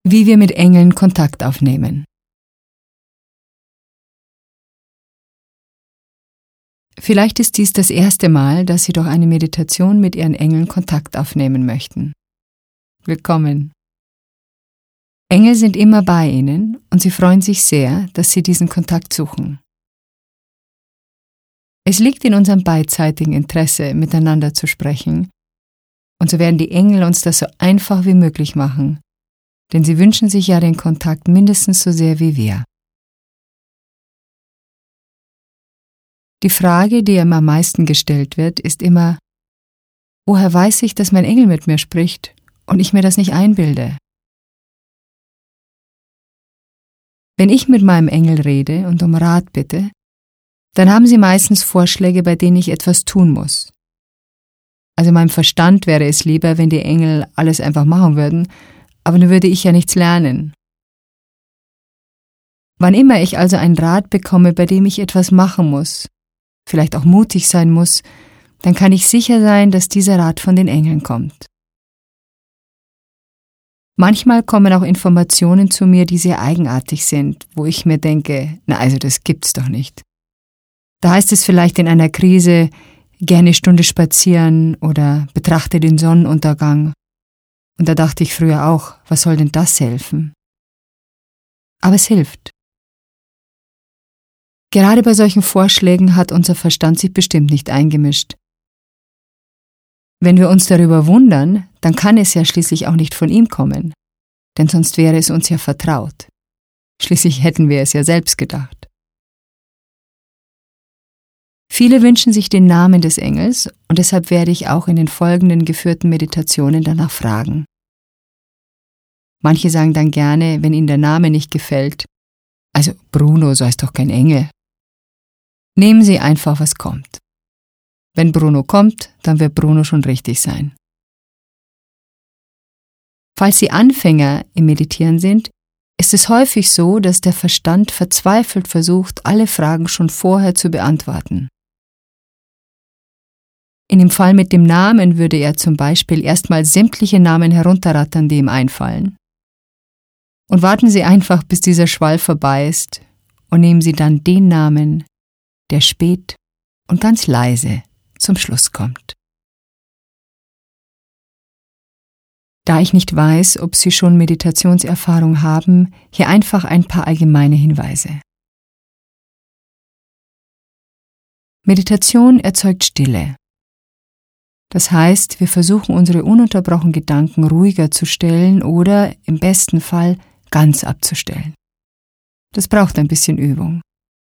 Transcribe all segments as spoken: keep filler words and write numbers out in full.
Wie wir mit Engeln Kontakt aufnehmen. Vielleicht ist dies das erste Mal, dass Sie durch eine Meditation mit Ihren Engeln Kontakt aufnehmen möchten. Willkommen! Engel sind immer bei Ihnen und sie freuen sich sehr, dass Sie diesen Kontakt suchen. Es liegt in unserem beidseitigen Interesse, miteinander zu sprechen, und so werden die Engel uns das so einfach wie möglich machen, denn sie wünschen sich ja den Kontakt mindestens so sehr wie wir. Die Frage, die ihm am meisten gestellt wird, ist immer: Woher weiß ich, dass mein Engel mit mir spricht und ich mir das nicht einbilde? Wenn ich mit meinem Engel rede und um Rat bitte, dann haben sie meistens Vorschläge, bei denen ich etwas tun muss. Also meinem Verstand wäre es lieber, wenn die Engel alles einfach machen würden, aber dann würde ich ja nichts lernen. Wann immer ich also einen Rat bekomme, bei dem ich etwas machen muss, vielleicht auch mutig sein muss, dann kann ich sicher sein, dass dieser Rat von den Engeln kommt. Manchmal kommen auch Informationen zu mir, die sehr eigenartig sind, wo ich mir denke, na also das gibt's doch nicht. Da heißt es vielleicht in einer Krise: Geh eine Stunde spazieren oder betrachte den Sonnenuntergang. Und da dachte ich früher auch, was soll denn das helfen? Aber es hilft. Gerade bei solchen Vorschlägen hat unser Verstand sich bestimmt nicht eingemischt. Wenn wir uns darüber wundern, dann kann es ja schließlich auch nicht von ihm kommen, denn sonst wäre es uns ja vertraut. Schließlich hätten wir es ja selbst gedacht. Viele wünschen sich den Namen des Engels und deshalb werde ich auch in den folgenden geführten Meditationen danach fragen. Manche sagen dann gerne, wenn ihnen der Name nicht gefällt: Also Bruno, so heißt doch kein Engel. Nehmen Sie einfach, was kommt. Wenn Bruno kommt, dann wird Bruno schon richtig sein. Falls Sie Anfänger im Meditieren sind, ist es häufig so, dass der Verstand verzweifelt versucht, alle Fragen schon vorher zu beantworten. In dem Fall mit dem Namen würde er zum Beispiel erstmal sämtliche Namen herunterrattern, die ihm einfallen. Und warten Sie einfach, bis dieser Schwall vorbei ist, und nehmen Sie dann den Namen, der spät und ganz leise zum Schluss kommt. Da ich nicht weiß, ob Sie schon Meditationserfahrung haben, hier einfach ein paar allgemeine Hinweise. Meditation erzeugt Stille. Das heißt, wir versuchen unsere ununterbrochenen Gedanken ruhiger zu stellen oder im besten Fall ganz abzustellen. Das braucht ein bisschen Übung.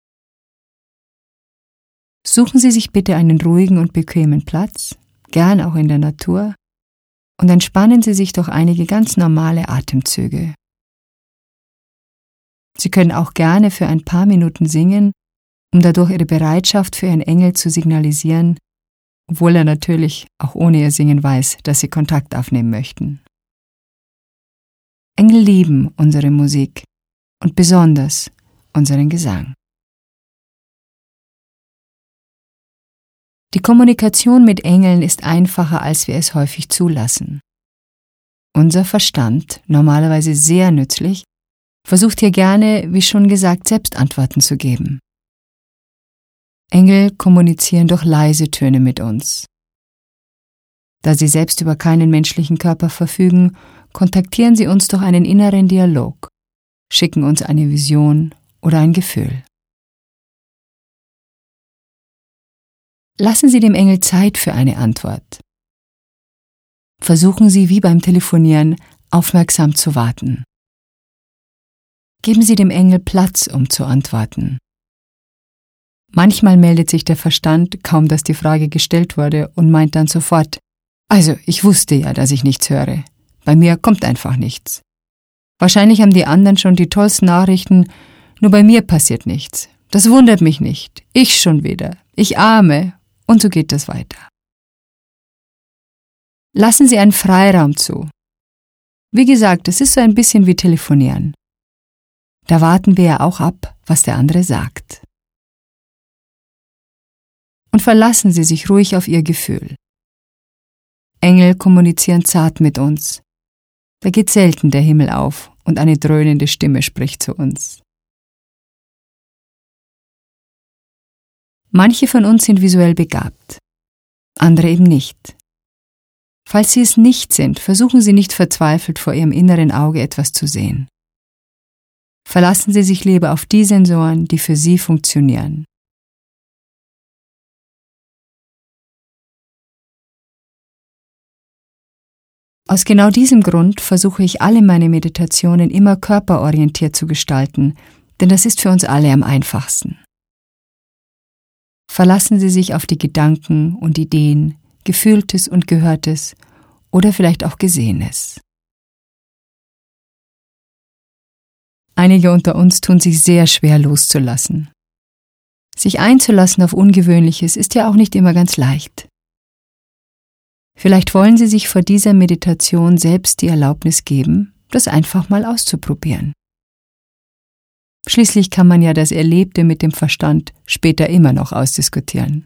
Suchen Sie sich bitte einen ruhigen und bequemen Platz, gern auch in der Natur, und entspannen Sie sich durch einige ganz normale Atemzüge. Sie können auch gerne für ein paar Minuten singen, um dadurch Ihre Bereitschaft für Ihren Engel zu signalisieren, obwohl er natürlich auch ohne Ihr Singen weiß, dass Sie Kontakt aufnehmen möchten. Engel lieben unsere Musik und besonders unseren Gesang. Die Kommunikation mit Engeln ist einfacher, als wir es häufig zulassen. Unser Verstand, normalerweise sehr nützlich, versucht hier gerne, wie schon gesagt, selbst Antworten zu geben. Engel kommunizieren durch leise Töne mit uns. Da sie selbst über keinen menschlichen Körper verfügen, kontaktieren sie uns durch einen inneren Dialog, schicken uns eine Vision oder ein Gefühl. Lassen Sie dem Engel Zeit für eine Antwort. Versuchen Sie, wie beim Telefonieren, aufmerksam zu warten. Geben Sie dem Engel Platz, um zu antworten. Manchmal meldet sich der Verstand, kaum dass die Frage gestellt wurde, und meint dann sofort: Also, ich wusste ja, dass ich nichts höre. Bei mir kommt einfach nichts. Wahrscheinlich haben die anderen schon die tollsten Nachrichten, nur bei mir passiert nichts. Das wundert mich nicht. Ich schon wieder. Ich Arme. Und so geht das weiter. Lassen Sie einen Freiraum zu. Wie gesagt, es ist so ein bisschen wie Telefonieren. Da warten wir ja auch ab, was der andere sagt. Und verlassen Sie sich ruhig auf Ihr Gefühl. Engel kommunizieren zart mit uns. Da geht selten der Himmel auf und eine dröhnende Stimme spricht zu uns. Manche von uns sind visuell begabt, andere eben nicht. Falls Sie es nicht sind, versuchen Sie nicht verzweifelt vor Ihrem inneren Auge etwas zu sehen. Verlassen Sie sich lieber auf die Sensoren, die für Sie funktionieren. Aus genau diesem Grund versuche ich alle meine Meditationen immer körperorientiert zu gestalten, denn das ist für uns alle am einfachsten. Verlassen Sie sich auf die Gedanken und Ideen, Gefühltes und Gehörtes oder vielleicht auch Gesehenes. Einige unter uns tun sich sehr schwer loszulassen. Sich einzulassen auf Ungewöhnliches ist ja auch nicht immer ganz leicht. Vielleicht wollen Sie sich vor dieser Meditation selbst die Erlaubnis geben, das einfach mal auszuprobieren. Schließlich kann man ja das Erlebte mit dem Verstand später immer noch ausdiskutieren.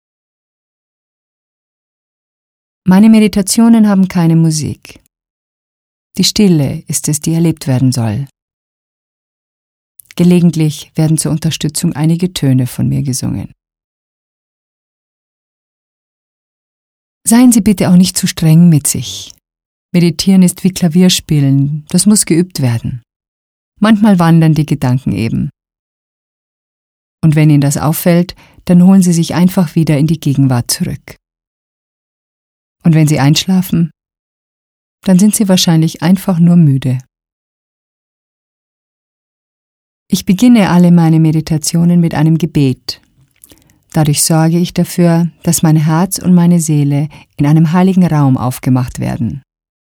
Meine Meditationen haben keine Musik. Die Stille ist es, die erlebt werden soll. Gelegentlich werden zur Unterstützung einige Töne von mir gesungen. Seien Sie bitte auch nicht zu streng mit sich. Meditieren ist wie Klavierspielen, das muss geübt werden. Manchmal wandern die Gedanken eben. Und wenn Ihnen das auffällt, dann holen Sie sich einfach wieder in die Gegenwart zurück. Und wenn Sie einschlafen, dann sind Sie wahrscheinlich einfach nur müde. Ich beginne alle meine Meditationen mit einem Gebet. Dadurch sorge ich dafür, dass mein Herz und meine Seele in einem heiligen Raum aufgemacht werden.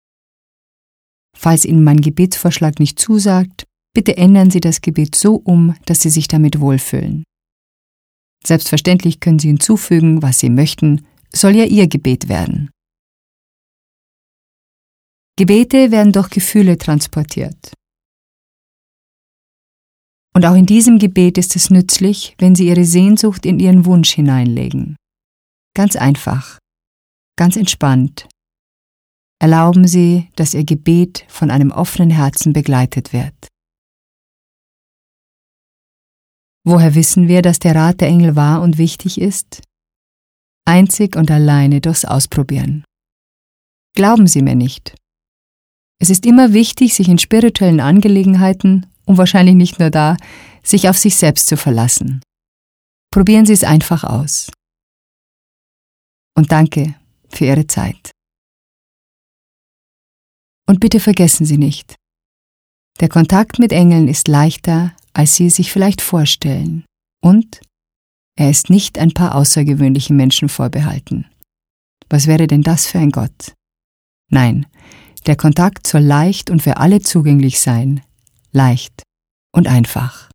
Falls Ihnen mein Gebetsvorschlag nicht zusagt, bitte ändern Sie das Gebet so um, dass Sie sich damit wohlfühlen. Selbstverständlich können Sie hinzufügen, was Sie möchten, soll ja Ihr Gebet werden. Gebete werden durch Gefühle transportiert. Und auch in diesem Gebet ist es nützlich, wenn Sie Ihre Sehnsucht in Ihren Wunsch hineinlegen. Ganz einfach, ganz entspannt. Erlauben Sie, dass Ihr Gebet von einem offenen Herzen begleitet wird. Woher wissen wir, dass der Rat der Engel wahr und wichtig ist? Einzig und alleine durchs Ausprobieren. Glauben Sie mir nicht. Es ist immer wichtig, sich in spirituellen Angelegenheiten, und wahrscheinlich nicht nur da, sich auf sich selbst zu verlassen. Probieren Sie es einfach aus. Und danke für Ihre Zeit. Und bitte vergessen Sie nicht, der Kontakt mit Engeln ist leichter, als Sie es sich vielleicht vorstellen. Und er ist nicht ein paar außergewöhnlichen Menschen vorbehalten. Was wäre denn das für ein Gott? Nein, der Kontakt soll leicht und für alle zugänglich sein. Leicht und einfach.